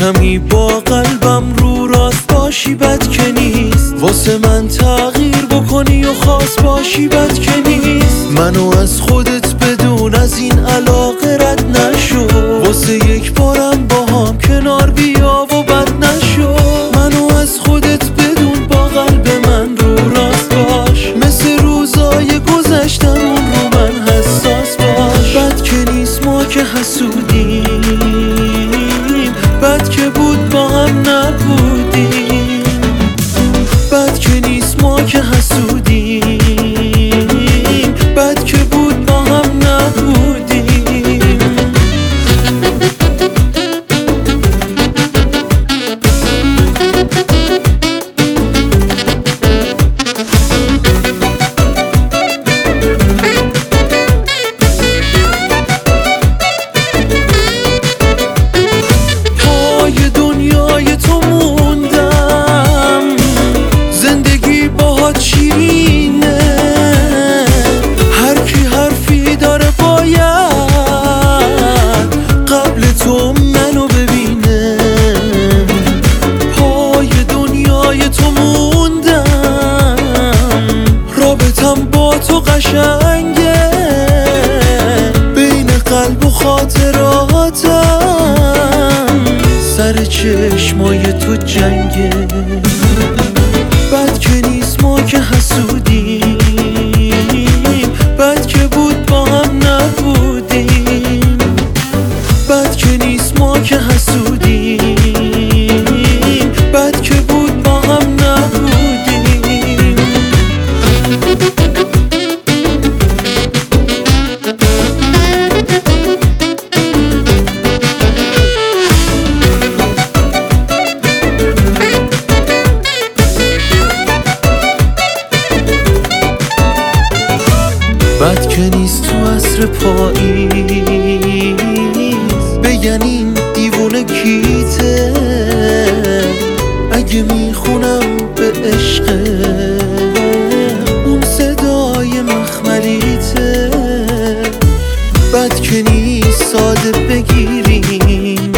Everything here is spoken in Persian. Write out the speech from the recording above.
کمی با قلبم رو راست باشی بد که نیست، واسه من تغییر بکنی و خاص باشی بد که نیست. منو از خودت بدون از این علاقه رد نشو، واسه یک بارم با هم کنار بیا و بد نشو. منو از خودت بدون با قلب من رو راست باش، مثل روزای گذشتمون رو من حساس باش. بد که نیست ما که حسودیم، بد که بود با هم نبودیم. بد که نیست ما که حسودیم، بد که بود با هم نبودیم. شیرینه هر کی حرفی داره باید قبل تو منو ببینه. پای دنیای تو موندم، رابطم با تو قشنگه، بین قلب و خاطراتم سر چشمای تو جنگه. بد که نیست ما که حسودیم، بد که بود با هم نبودیم. بد که نیست ما که حسودیم، بد که بود با هم نبودیم. بد که نیست تو عصر پاییز بگن این دیوونه کیته، اگه میخونم به عشق اون صدای مخملیته. بد که نیست ساده بگیریم